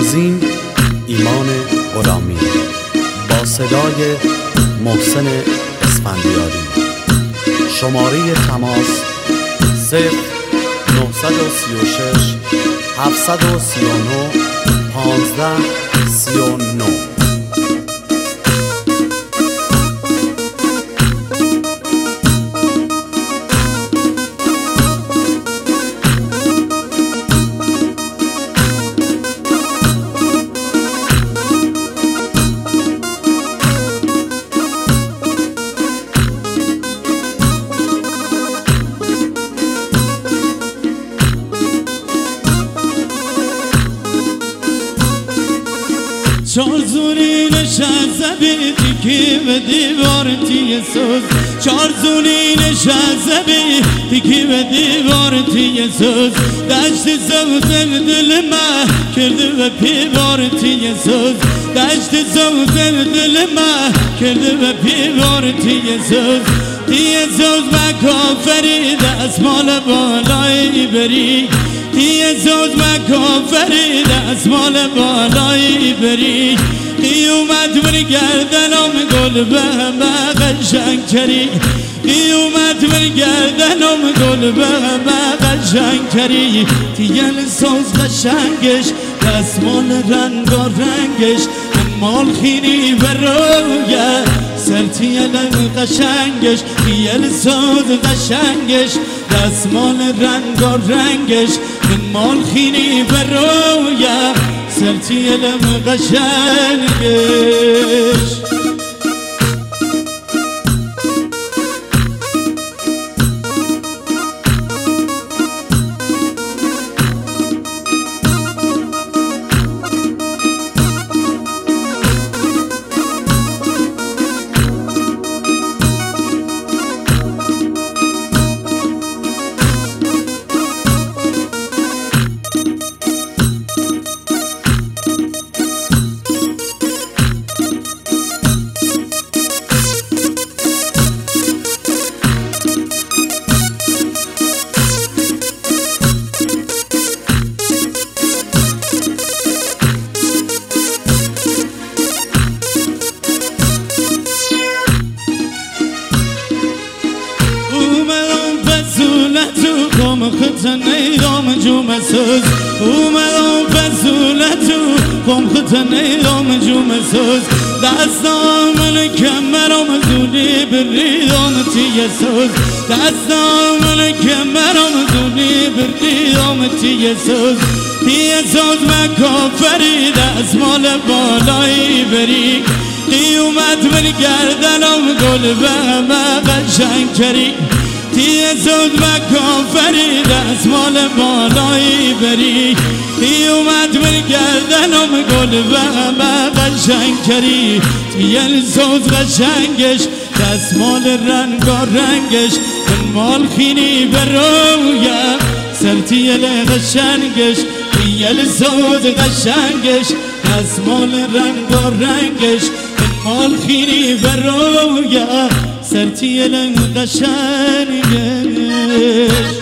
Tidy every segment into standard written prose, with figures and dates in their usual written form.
تنظیم ایمان غلامی با صدای محسن اسفندیاری. شماره تماس 0936 739 1539. چار زونی نشسته بی تیکی به دیوار تیه سوز، چار زونی نشسته بی تیکی به دیوار تیه سوز. دشت سوز دل من کرده به پیوار تیه سوز، دشت سوز دل من کرده به پیوار تیه سوز. تیه سوز و کافری دستمال بالایی بری، تیه سوز و کافری دستمال بالایی بری. قیومت بر گردنم گل به همه قشنگ کری، قیومت بر گردنم گل به همه قشنگ کری. تیه سوز قشنگش دستمال رنگا رنگش، مال خینی برویه سرتیه قشنگش. تیه سوز قشنگش دستمال رنگا رنگش، مال خینی برویه سرتیه قشنگش. خطن ایرام جوم سوز اومدم بزولتو کم خطن ایرام جوم سوز. دستامن کمرم زودی بریدم تیه سوز، دستامن کمرم زودی بریدم تیه سوز. تیه سوز و کافری دستمال بالایی بری، قیومت بر گردنم گل به همه قشنگ کری. تیه سوز و کافری دستمال بالایی بری، قیومت بر گردنم گل به همه قشنگ کری. تیه سوز قشنگش دستمال رنگا رنگش، مال خینی برویه سرتیه قشنگش. تیه سوز قشنگش دستمال رنگا رنگش، مال خینی برویه سرتیه قشنگش.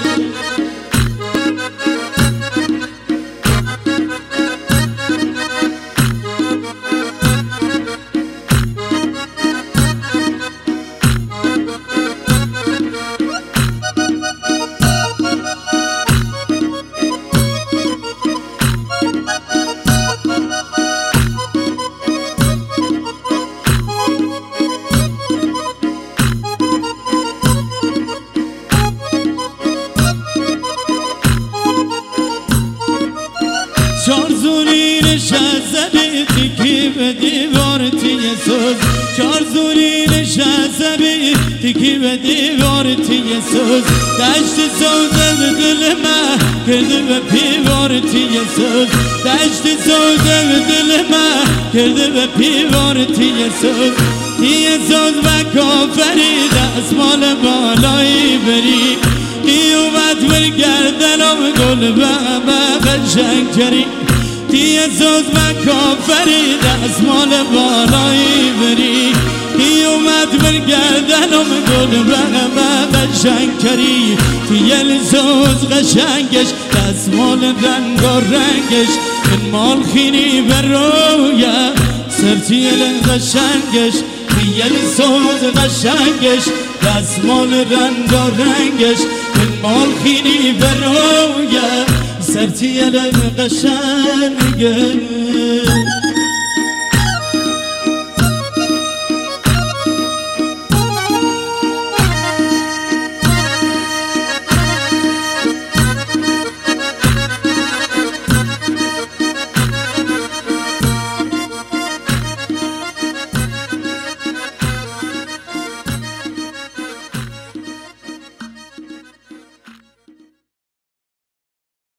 چار زونی نشسته بی تیکی به دیوار تیه سوز، چار زونی نشسته بی تیکی به دیوار تیه سوز. دشت سوز دل من کرده به پیوار تیه سوز، دشت سوز دل من کرده به پیوار تیه سوز. تیه سوز و کافری دستمال بالایی بری، قیومت بر گردنم گل به همه قشنگ کری. تیه سوز و کافری دستمال بالایی بری، قیومت بر گردنم گل به همه قشنگ کری. تیه سوز قشنگش دستمال رنگا رنگش، من مال خینی برویه سرتی قشنگش خیل سوز قشنگش دستمال رنگا رنگش من مال خینی برویه سرتی قشنگش